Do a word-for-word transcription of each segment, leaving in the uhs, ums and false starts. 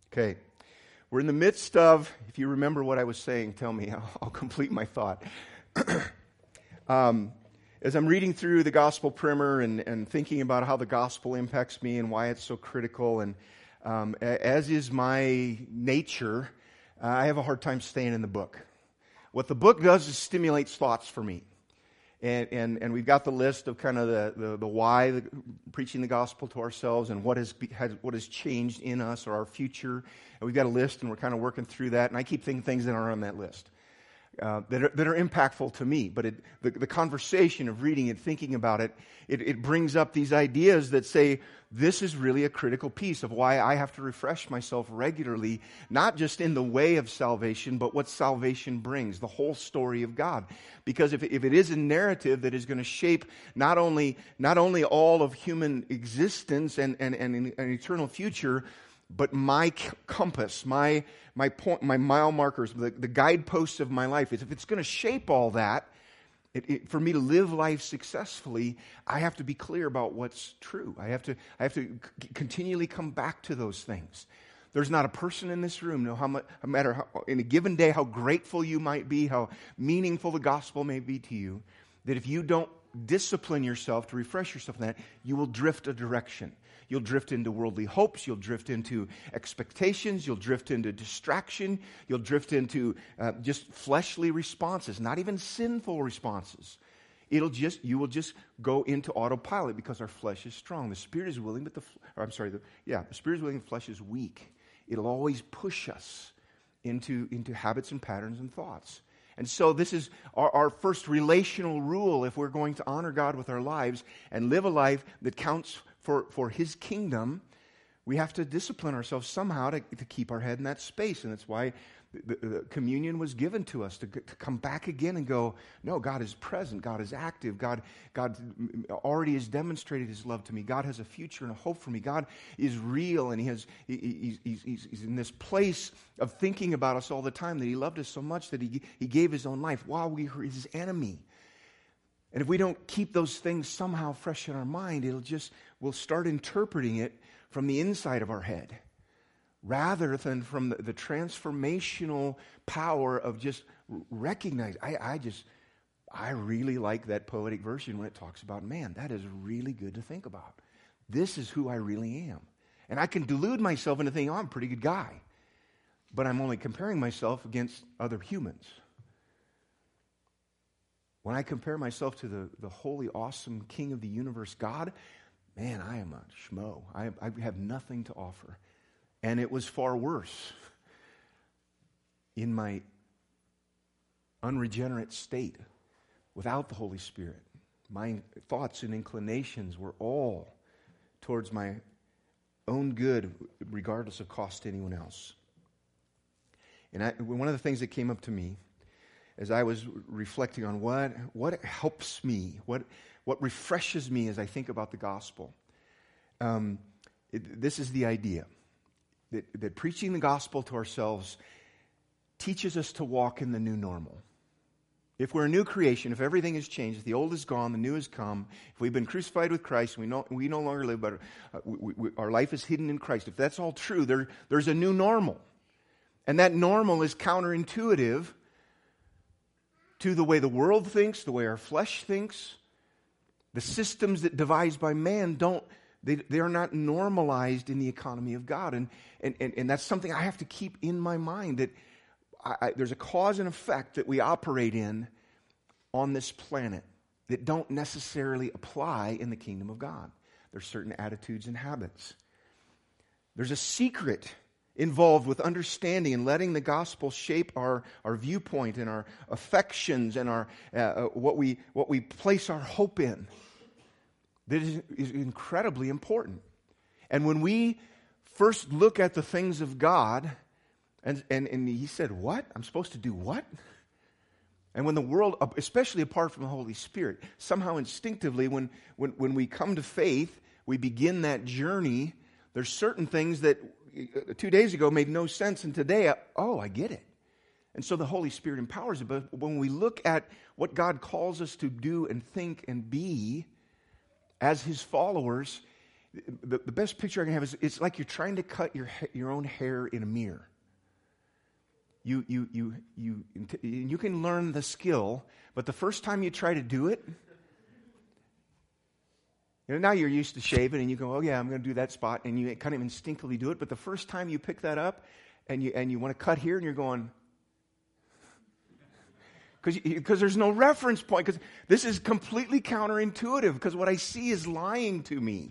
Okay. We're in the midst of, if you remember what I was saying, tell me, I'll, I'll complete my thought. um, as I'm reading through the gospel primer and, and thinking about how the gospel impacts me and why it's so critical, and um, as is my nature, uh, I have a hard time staying in the book. What the book does is stimulates thoughts for me. And, and and we've got the list of kind of the, the, the why, the, preaching the gospel to ourselves and what has, has what has changed in us or our future. And we've got a list, and we're kind of working through that. And I keep thinking things that are on that list uh, that, are, that are impactful to me. But it, the, the conversation of reading it, thinking about it, it, it brings up these ideas that say, this is really a critical piece of why I have to refresh myself regularly, not just in the way of salvation, but what salvation brings, the whole story of God. Because if, if it is a narrative that is going to shape not only not only all of human existence and, and, and an eternal future, but my compass, my my point, my mile markers, the, the guideposts of my life, if it's going to shape all that, It, it, for me to live life successfully, I have to be clear about what's true. I have to, I have to c- continually come back to those things. There's not a person in this room, no, how much, no matter how, in a given day, how grateful you might be, how meaningful the gospel may be to you, that if you don't discipline yourself to refresh yourself in that, you will drift a direction. You'll drift into worldly hopes. You'll drift into expectations. You'll drift into distraction. You'll drift into uh, just fleshly responses, not even sinful responses. It'll just you will just go into autopilot because our flesh is strong. The spirit is willing, but the or I'm sorry, the, yeah, the spirit is willing, the flesh is weak. It'll always push us into into habits and patterns and thoughts. And so this is our, our first relational rule if we're going to honor God with our lives and live a life that counts for, for His kingdom. We have to discipline ourselves somehow to, to keep our head in that space. And that's why the, the communion was given to us, to, to come back again and go, no, God is present. God is active. God, God already has demonstrated His love to me. God has a future and a hope for me. God is real, and He has he, he's, he's, he's in this place of thinking about us all the time, that He loved us so much that He, he gave His own life while we were His enemy. And if we don't keep those things somehow fresh in our mind, it'll just, we'll start interpreting it from the inside of our head, rather than from the, the transformational power of just recognize. I, I just, I really like that poetic version when it talks about, man, that is really good to think about. This is who I really am. And I can delude myself into thinking, oh, I'm a pretty good guy. But I'm only comparing myself against other humans. When I compare myself to the, the holy, awesome King of the universe, God, man, I am a schmo. I, I have nothing to offer. And it was far worse in my unregenerate state without the Holy Spirit. My thoughts and inclinations were all towards my own good, regardless of cost to anyone else. And I, one of the things that came up to me as I was reflecting on what what helps me, what what refreshes me as I think about the gospel, um, it, this is the idea. That, that preaching the gospel to ourselves teaches us to walk in the new normal. If we're a new creation, if everything has changed, if the old is gone, the new has come, if we've been crucified with Christ, we no, we no longer live, but uh, we, we, our life is hidden in Christ. If that's all true, there, there's a new normal. And that normal is counterintuitive to the way the world thinks, the way our flesh thinks. The systems that devised by man don't They, they are not normalized in the economy of God. And, and, and, and that's something I have to keep in my mind, that I, I, there's a cause and effect that we operate in on this planet that don't necessarily apply in the kingdom of God. There's certain attitudes and habits. There's a secret involved with understanding and letting the gospel shape our, our viewpoint and our affections and our uh, what we what we place our hope in. That is, is incredibly important. And when we first look at the things of God, and, and, and he said, what? I'm supposed to do what? And when the world, especially apart from the Holy Spirit, somehow instinctively, when, when, when we come to faith, we begin that journey, there's certain things that two days ago made no sense, and today, oh, I get it. And so the Holy Spirit empowers it. But when we look at what God calls us to do and think and be as His followers, the, the best picture I can have is it's like you're trying to cut your ha- your own hair in a mirror. You you you you you can learn the skill, but the first time you try to do it, you know, now you're used to shaving, and you go, oh yeah, I'm going to do that spot, and you kind of instinctively do it. But the first time you pick that up, and you and you want to cut here, and you're going, because because there's no reference point, because this is completely counterintuitive, because what I see is lying to me.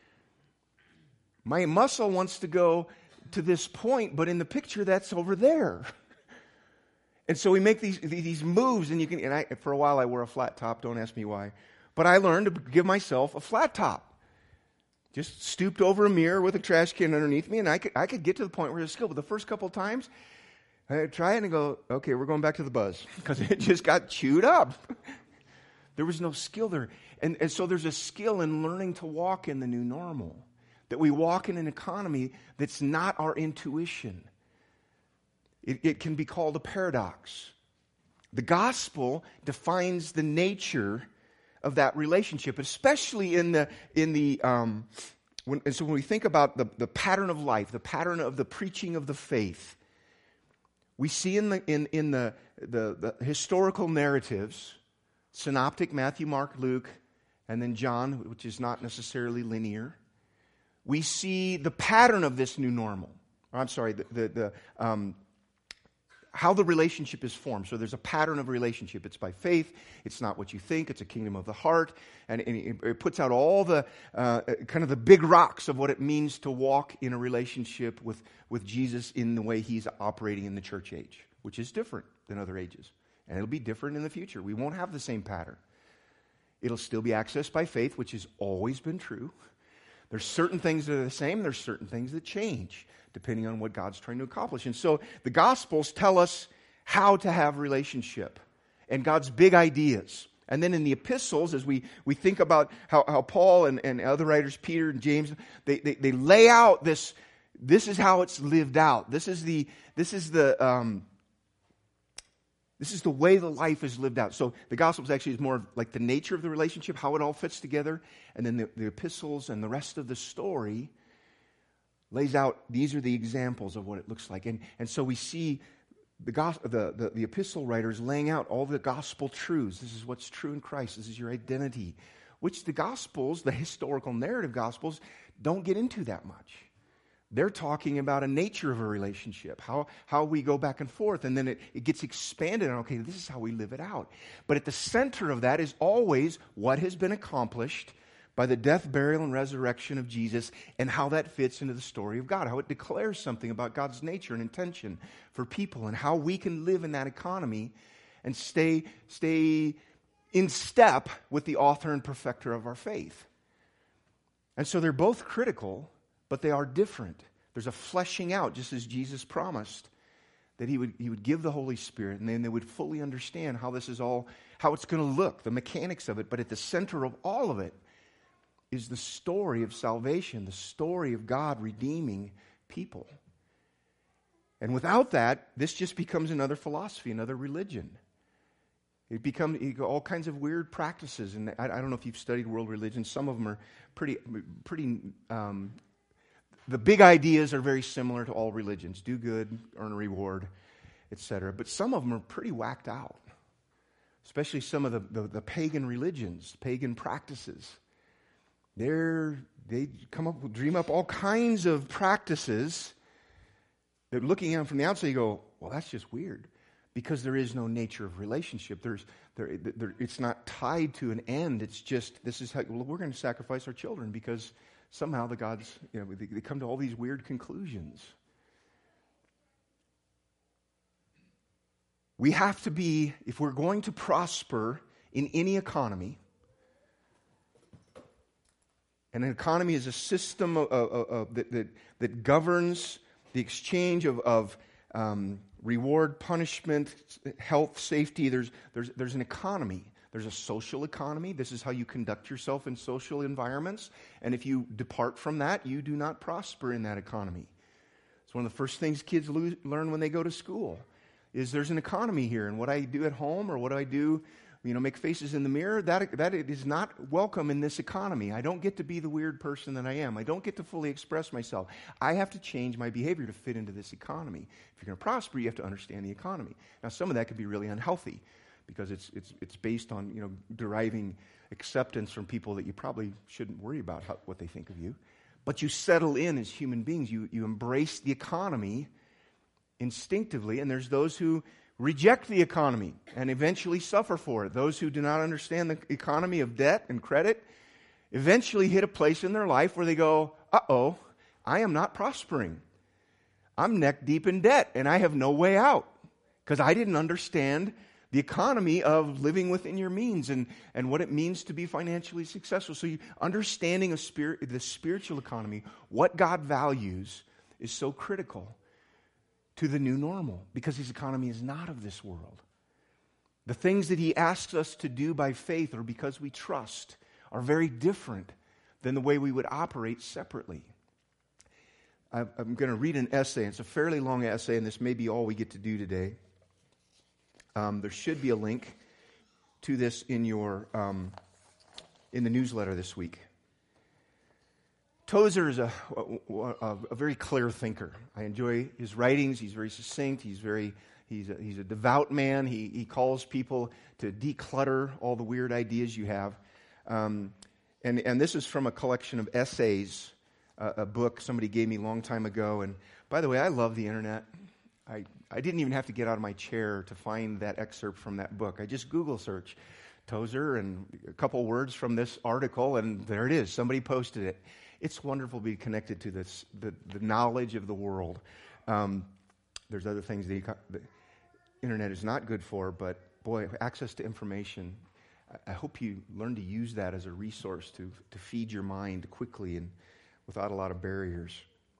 My muscle wants to go to this point, but in the picture, that's over there. And so we make these these moves, and you can. And I, for a while, I wore a flat top. Don't ask me why. But I learned to give myself a flat top. Just stooped over a mirror with a trash can underneath me, and I could I could get to the point where it's skill. But the first couple of times, I try it and go, okay, we're going back to the buzz, because it just got chewed up. There was no skill there, and and so there's a skill in learning to walk in the new normal. That we walk in an economy that's not our intuition. It, it can be called a paradox. The gospel defines the nature of that relationship, especially in the in the um, when, and so when we think about the, the pattern of life, the pattern of the preaching of the faith, we see in the in in the the, the historical narratives, synoptic Matthew, Mark, Luke, and then John, which is not necessarily linear. We see the pattern of this new normal. Or I'm sorry, the, the, the um, how the relationship is formed. So there's a pattern of relationship. It's by faith. It's not what you think. It's a kingdom of the heart. And, and it, it puts out all the uh, kind of the big rocks of what it means to walk in a relationship with, with Jesus in the way he's operating in the church age, which is different than other ages. And it'll be different in the future. We won't have the same pattern. It'll still be accessed by faith, which has always been true. There's certain things that are the same. There's certain things that change depending on what God's trying to accomplish. And so the Gospels tell us how to have relationship and God's big ideas. And then in the epistles, as we, we think about how, how Paul and, and other writers, Peter and James, they, they, they lay out this, this is how it's lived out. This is the, this is the, um, This is the way the life is lived out. So the Gospels actually is more like the nature of the relationship, how it all fits together. And then the, the epistles and the rest of the story lays out, these are the examples of what it looks like. And, and so we see the, the, the, the epistle writers laying out all the gospel truths. This is what's true in Christ. This is your identity. Which the Gospels, the historical narrative Gospels, don't get into that much. They're talking about a nature of a relationship, how, how we go back and forth, and then it, it gets expanded on, okay, this is how we live it out. But at the center of that is always what has been accomplished by the death, burial, and resurrection of Jesus, and how that fits into the story of God, how it declares something about God's nature and intention for people, and how we can live in that economy and stay, stay in step with the author and perfecter of our faith. And so they're both critical, but they are different. There's a fleshing out, just as Jesus promised, that he would he would give the Holy Spirit, and then they would fully understand how this is all, how it's going to look, the mechanics of it. But at the center of all of it is the story of salvation, the story of God redeeming people. And without that, this just becomes another philosophy, another religion. It becomes all kinds of weird practices. And I, I don't know if you've studied world religions. Some of them are pretty, pretty. Um, The big ideas are very similar to all religions. Do good, earn a reward, et cetera. But some of them are pretty whacked out. Especially some of the, the, the pagan religions, pagan practices. They're, they come up, dream up all kinds of practices that looking at them from the outside, you go, well, that's just weird. Because there is no nature of relationship. There's, there, there, it's not tied to an end. It's just, this is how, well, we're going to sacrifice our children because somehow the gods, you know, they, they come to all these weird conclusions. We have to be, if we're going to prosper in any economy, and an economy is a system of, of, of, that, that, that governs the exchange of, of um, reward, punishment, health, safety. There's, there's, there's an economy. There's a social economy. This is how you conduct yourself in social environments. And if you depart from that, you do not prosper in that economy. It's one of the first things kids lo- learn when they go to school, is there's an economy here. And what I do at home or what I do you know, make faces in the mirror, that, that is not welcome in this economy. I don't get to be the weird person that I am. I don't get to fully express myself. I have to change my behavior to fit into this economy. If you're going to prosper, you have to understand the economy. Now, some of that could be really unhealthy because it's it's it's based on, you know, deriving acceptance from people that you probably shouldn't worry about how, what they think of you. But you settle in as human beings. You you embrace the economy instinctively, and there's those who reject the economy and eventually suffer for it. Those who do not understand the economy of debt and credit eventually hit a place in their life where they go, uh-oh, I am not prospering. I'm neck deep in debt and I have no way out because I didn't understand the economy of living within your means and, and what it means to be financially successful. So you, understanding of spirit, the spiritual economy, what God values, is so critical to the new normal, because his economy is not of this world. The things that he asks us to do by faith or because we trust are very different than the way we would operate separately. I'm going to read an essay. It's a fairly long essay, and this may be all we get to do today. Um, there should be a link to this in your um, in the newsletter this week. Tozer is a, a, a very clear thinker. I enjoy his writings. He's very succinct. He's very he's a, he's a devout man. He he calls people to declutter all the weird ideas you have. Um, and and this is from a collection of essays, uh, a book somebody gave me a long time ago. And by the way, I love the internet. I I didn't even have to get out of my chair to find that excerpt from that book. I just Google search Tozer and a couple words from this article, and there it is. Somebody posted it. It's wonderful to be connected to this, the, the knowledge of the world. Um, there's other things the, the internet is not good for, but boy, access to information. I, I hope you learn to use that as a resource to, to feed your mind quickly and without a lot of barriers.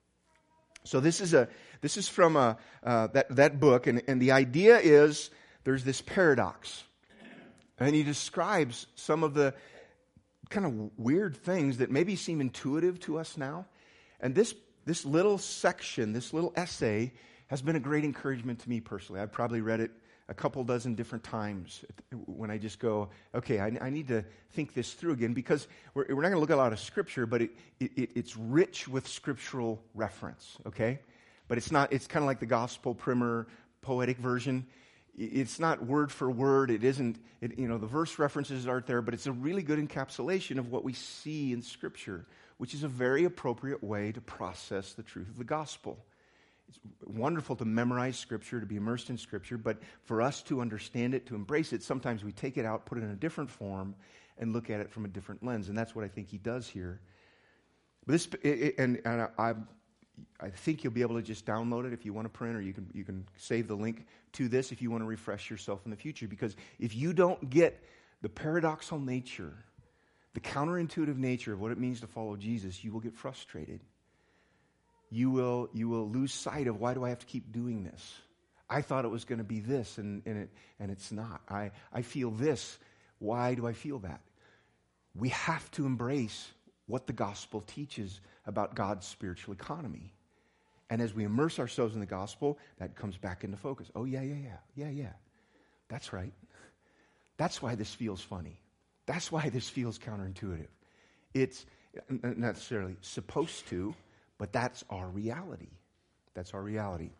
So this is a this is from a, uh, that that book, and, and the idea is there's this paradox, and he describes some of the kind of weird things that maybe seem intuitive to us now. And this this little section, this little essay, has been a great encouragement to me personally. I've probably read it a couple dozen different times when I just go, okay, I, I need to think this through again, because we're, we're not going to look at a lot of Scripture, but it, it, it's rich with scriptural reference, okay? But it's not, it's kind of like the gospel primer poetic version. It's not word for word. It isn't, it, you know, the verse references aren't there, but it's a really good encapsulation of what we see in Scripture, which is a very appropriate way to process the truth of the gospel. It's wonderful to memorize Scripture, to be immersed in Scripture, but for us to understand it, to embrace it, sometimes we take it out, put it in a different form, and look at it from a different lens, and that's what I think he does here. But this, it, and, and I, I think you'll be able to just download it if you want to print, or you can you can save the link to this if you want to refresh yourself in the future, because if you don't get the paradoxical nature, the counterintuitive nature of what it means to follow Jesus, you will get frustrated. You will you will lose sight of, why do I have to keep doing this? I thought it was going to be this, and, and, it, and it's not. I, I feel this. Why do I feel that? We have to embrace what the gospel teaches about God's spiritual economy. And as we immerse ourselves in the gospel, that comes back into focus. Oh, yeah, yeah, yeah, yeah, yeah. That's right. That's why this feels funny. That's why this feels counterintuitive. It's not necessarily supposed to, but that's our reality. That's our reality.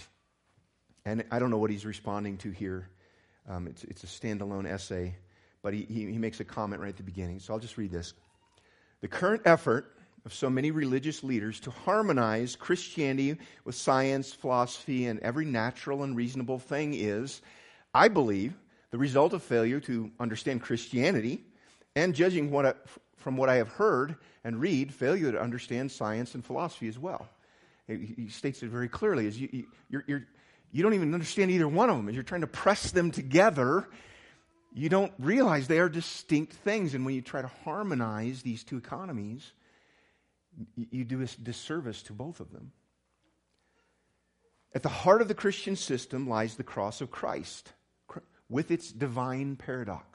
And I don't know what he's responding to here. Um, it's, it's a standalone essay, but he, he, he makes a comment right at the beginning. So I'll just read this. The current effort of so many religious leaders to harmonize Christianity with science, philosophy, and every natural and reasonable thing is, I believe, the result of failure to understand Christianity, and judging what I, from what I have heard and read, failure to understand science and philosophy as well. He, he states it very clearly. As you, you, you're, you're, you don't even understand either one of them. As you're trying to press them together, you don't realize they are distinct things. And when you try to harmonize these two economies, you, you do a disservice to both of them. At the heart of the Christian system lies the cross of Christ, with its divine paradox.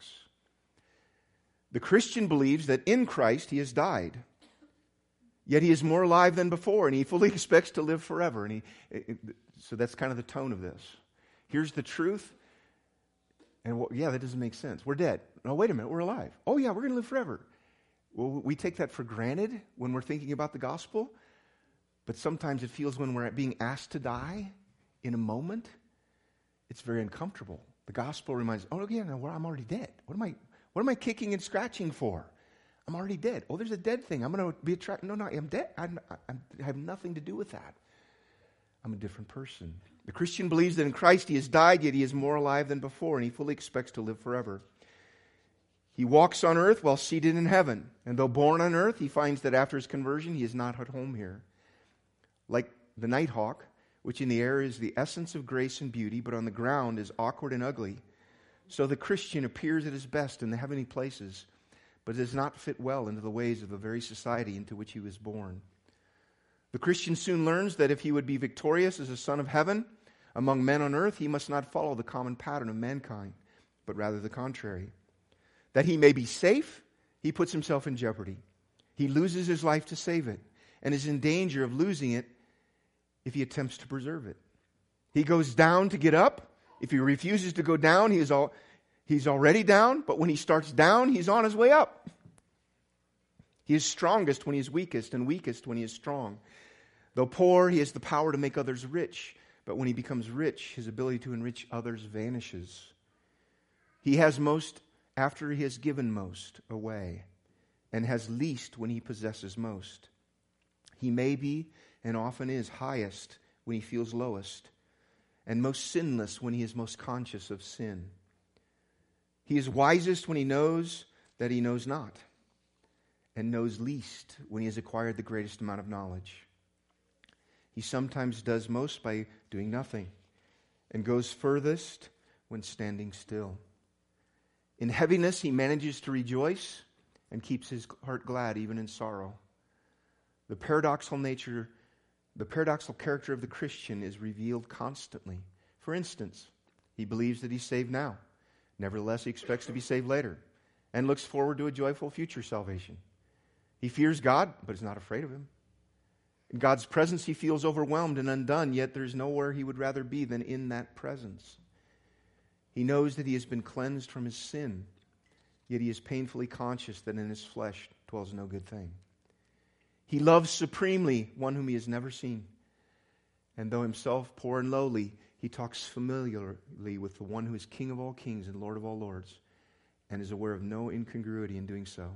The Christian believes that in Christ he has died, yet he is more alive than before, and he fully expects to live forever. And he, it, it, so that's kind of the tone of this. Here's the truth, And well, yeah, that doesn't make sense. We're dead. No, wait a minute, we're alive. Oh yeah, we're going to live forever. Well, we take that for granted when we're thinking about the gospel, but sometimes it feels when we're being asked to die in a moment, it's very uncomfortable. The gospel reminds, oh yeah, no, well, I'm already dead. What am I, what am I kicking and scratching for? I'm already dead. Oh, there's a dead thing. I'm going to be attracted. No, no, I'm dead. I'm, I'm, I have nothing to do with that. I'm a different person. The Christian believes that in Christ he has died, yet he is more alive than before, and he fully expects to live forever. He walks on earth while seated in heaven, and though born on earth, he finds that after his conversion, he is not at home here. Like the nighthawk, which in the air is the essence of grace and beauty, but on the ground is awkward and ugly, so the Christian appears at his best in the heavenly places, but does not fit well into the ways of the very society into which he was born. The Christian soon learns that if he would be victorious as a son of heaven among men on earth, he must not follow the common pattern of mankind, but rather the contrary. That he may be safe, he puts himself in jeopardy. He loses his life to save it, and is in danger of losing it if he attempts to preserve it. He goes down to get up. If he refuses to go down, he is all... He's already down, but when he starts down, he's on his way up. He is strongest when he is weakest, and weakest when he is strong. Though poor, he has the power to make others rich, but when he becomes rich, his ability to enrich others vanishes. He has most after he has given most away, and has least when he possesses most. He may be, and often is, highest when he feels lowest, and most sinless when he is most conscious of sin. He is wisest when he knows that he knows not, and knows least when he has acquired the greatest amount of knowledge. He sometimes does most by doing nothing, and goes furthest when standing still. In heaviness he manages to rejoice, and keeps his heart glad even in sorrow. The paradoxical nature, the paradoxical character of the Christian is revealed constantly. For instance, he believes that he's saved now. Nevertheless, he expects to be saved later and looks forward to a joyful future salvation. He fears God, but is not afraid of him. In God's presence, he feels overwhelmed and undone, yet there is nowhere he would rather be than in that presence. He knows that he has been cleansed from his sin, yet he is painfully conscious that in his flesh dwells no good thing. He loves supremely one whom he has never seen, and though himself poor and lowly, he talks familiarly with the one who is King of all kings and Lord of all lords, and is aware of no incongruity in doing so.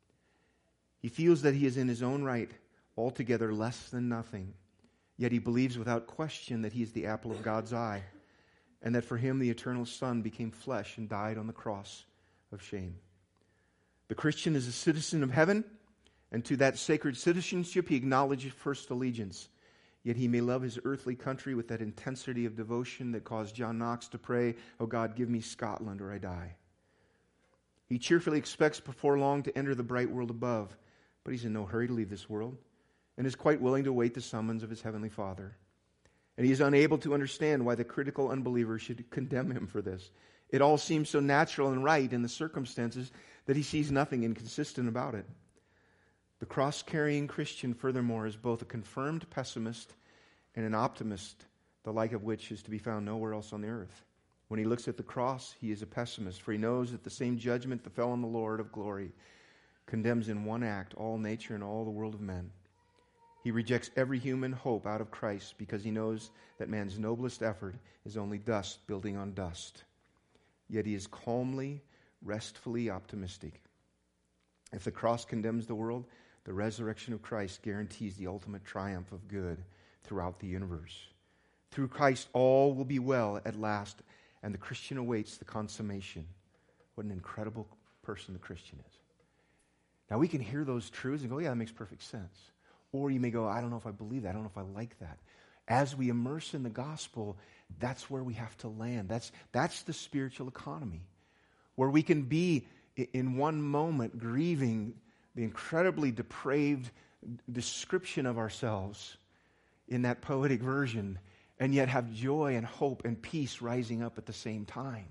He feels that he is in his own right altogether less than nothing, yet he believes without question that he is the apple of God's eye, and that for him the eternal Son became flesh and died on the cross of shame. The Christian is a citizen of heaven, and to that sacred citizenship he acknowledges first allegiance. Yet he may love his earthly country with that intensity of devotion that caused John Knox to pray, "Oh God, give me Scotland or I die." He cheerfully expects before long to enter the bright world above, but he's in no hurry to leave this world, and is quite willing to wait the summons of his heavenly Father. And he is unable to understand why the critical unbeliever should condemn him for this. It all seems so natural and right in the circumstances that he sees nothing inconsistent about it. The cross-carrying Christian, furthermore, is both a confirmed pessimist and an optimist, the like of which is to be found nowhere else on the earth. When he looks at the cross, he is a pessimist, for he knows that the same judgment that fell on the Lord of glory condemns in one act all nature and all the world of men. He rejects every human hope out of Christ because he knows that man's noblest effort is only dust building on dust. Yet he is calmly, restfully optimistic. If the cross condemns the world, the resurrection of Christ guarantees the ultimate triumph of good throughout the universe. Through Christ, all will be well at last, and the Christian awaits the consummation. What an incredible person the Christian is. Now, we can hear those truths and go, yeah, that makes perfect sense. Or you may go, I don't know if I believe that. I don't know if I like that. As we immerse in the gospel, that's where we have to land. That's, that's the spiritual economy, where we can be in one moment grieving the incredibly depraved description of ourselves in that poetic version, and yet have joy and hope and peace rising up at the same time.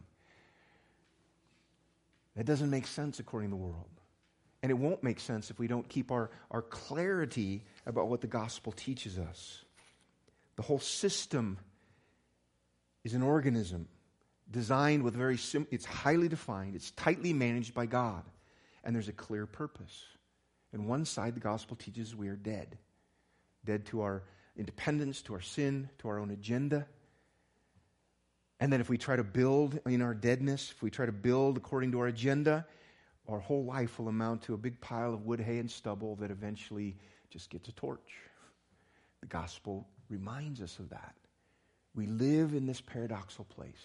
That doesn't make sense according to the world. And it won't make sense if we don't keep our, our clarity about what the gospel teaches us. The whole system is an organism designed with very sim- it's highly defined, it's tightly managed by God, and there's a clear purpose. And one side, the gospel teaches we are dead. Dead to our independence, to our sin, to our own agenda. And then if we try to build in our deadness, if we try to build according to our agenda, our whole life will amount to a big pile of wood, hay, and stubble that eventually just gets a torch. The gospel reminds us of that. We live in this paradoxical place.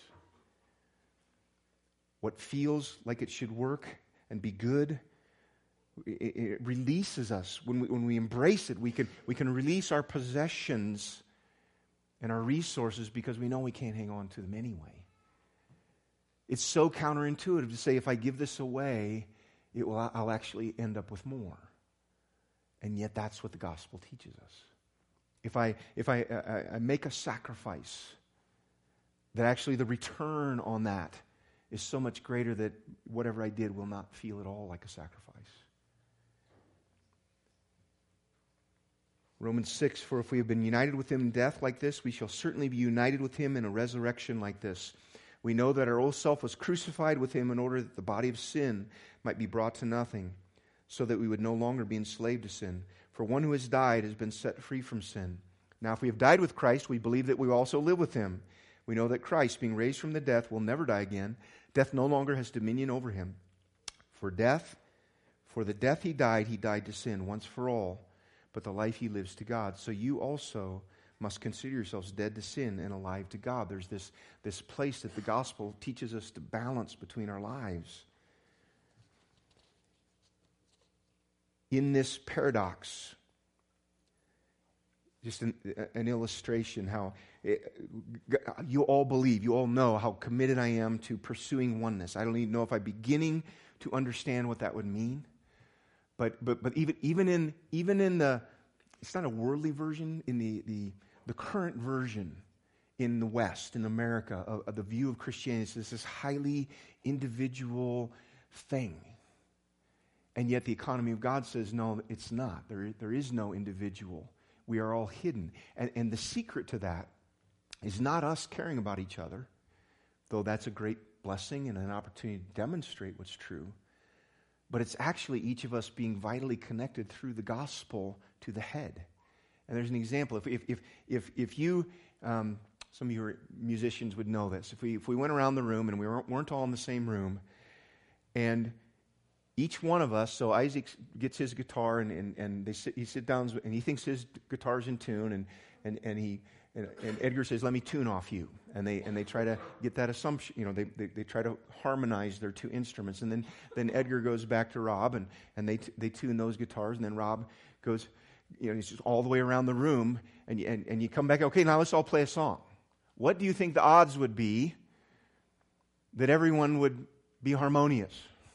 What feels like it should work and be good, it, it releases us. When we, when we embrace it, we can, we can release our possessions and our resources because we know we can't hang on to them anyway. It's so counterintuitive to say if I give this away, it will, I'll actually end up with more. And yet that's what the gospel teaches us. If I if I, I, I make a sacrifice, that actually the return on that is so much greater that whatever I did will not feel at all like a sacrifice. Romans six, for if we have been united with him in death like this, we shall certainly be united with him in a resurrection like this. We know that our old self was crucified with him in order that the body of sin might be brought to nothing, so that we would no longer be enslaved to sin. For one who has died has been set free from sin. Now if we have died with Christ, we believe that we will also live with him. We know that Christ, being raised from the death, will never die again. Death no longer has dominion over him. For death, for the death he died, he died to sin once for all, but the life he lives to God. So you also must consider yourselves dead to sin and alive to God. There's this, this place that the gospel teaches us to balance between our lives. In this paradox, just an, an illustration how it, you all believe, you all know how committed I am to pursuing oneness. I don't even know if I'm beginning to understand what that would mean. But but but even even in even in the, it's not a worldly version, in the the, the current version in the West, in America, of, of the view of Christianity is this highly individual thing. And yet the economy of God says, no, it's not. There, there is no individual. We are all hidden. And, and the secret to that is not us caring about each other, though that's a great blessing and an opportunity to demonstrate what's true. But it's actually each of us being vitally connected through the gospel to the head. And there's an example. If if if if, if you, um, some of your musicians would know this. If we if we went around the room and we weren't, weren't all in the same room, and each one of us, so Isaac gets his guitar and, and, and they sit, he sit down and he thinks his guitar's in tune, and and, and he and, and Edgar says, "Let me tune off you," and they and they try to get that assumption, you know, they, they they try to harmonize their two instruments, and then then Edgar goes back to Rob and and they they tune those guitars, and then Rob goes, you know, he's just all the way around the room, and you, and and you come back, okay, now let's all play a song. What do you think the odds would be that everyone would be harmonious?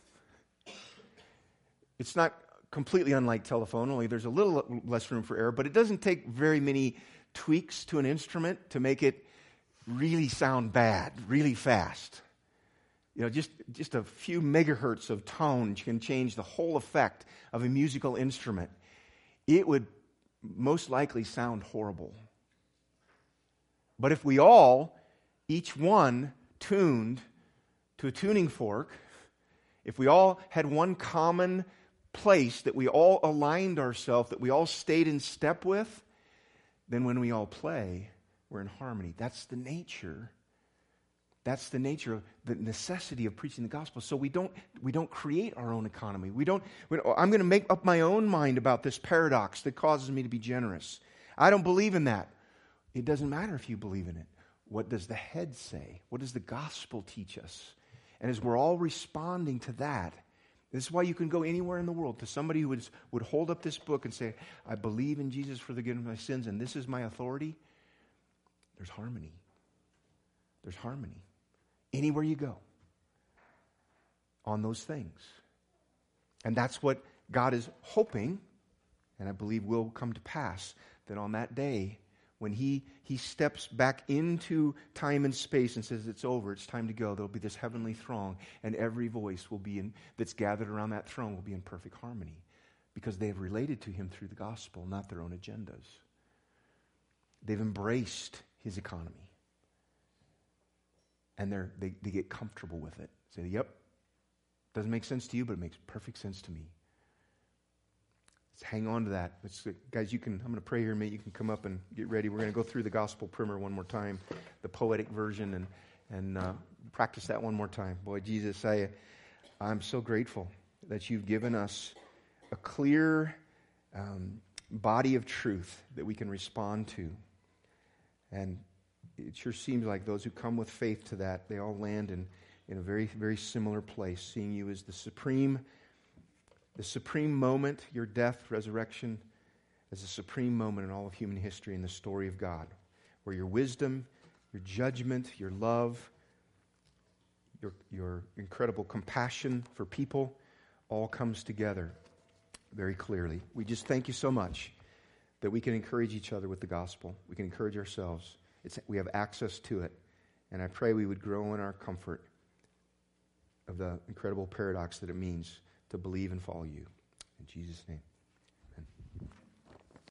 It's not completely unlike telephone, only there's a little less room for error, but it doesn't take very many tweaks to an instrument to make it really sound bad, really fast. You know, just, just a few megahertz of tone can change the whole effect of a musical instrument. It would most likely sound horrible. But if we all, each one, tuned to a tuning fork, if we all had one common place that we all aligned ourselves, that we all stayed in step with, then when we all play, we're in harmony. That's the nature. That's the nature of the necessity of preaching the gospel. So we don't we don't create our own economy. We don't. We don't I'm going to make up my own mind about this paradox that causes me to be generous. I don't believe in that. It doesn't matter if you believe in it. What does the head say? What does the gospel teach us? And as we're all responding to that, this is why you can go anywhere in the world to somebody who would, would hold up this book and say, I believe in Jesus for the forgiveness of my sins, and this is my authority. There's harmony. There's harmony. Anywhere you go on those things. And that's what God is hoping, and I believe will come to pass, that on that day, when he, he steps back into time and space and says, it's over, it's time to go, there'll be this heavenly throng, and every voice will be in, that's gathered around that throne will be in perfect harmony, because they have related to him through the gospel, not their own agendas. They've embraced his economy. and they're, they, they get comfortable with it. Say, yep, doesn't make sense to you, but it makes perfect sense to me. Let's hang on to that. Let's, guys, you can, I'm going to pray here in a minute. You can come up and get ready. We're going to go through the gospel primer one more time, the poetic version, and, and uh, practice that one more time. Boy, Jesus, I, I'm so grateful that you've given us a clear um, body of truth that we can respond to. And it sure seems like those who come with faith to that, they all land in, in a very, very similar place, seeing you as the supreme, the supreme moment, your death, resurrection, as the supreme moment in all of human history in the story of God, where your wisdom, your judgment, your love, your, your incredible compassion for people all comes together very clearly. We just thank you so much that we can encourage each other with the gospel. We can encourage ourselves. It's, we have access to it. And I pray we would grow in our comfort of the incredible paradox that it means to believe and follow you. In Jesus' name.